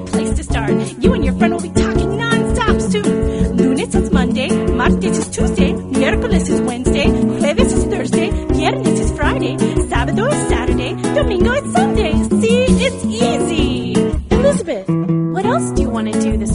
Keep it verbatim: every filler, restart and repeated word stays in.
great place to start. You and your friend will be talking non-stop soon. Lunes is Monday, martes is Tuesday, miércoles is Wednesday, jueves is Thursday, viernes is Friday, sábado is Saturday, domingo is Sunday. See, it's easy. Elizabeth, what else do you want to do this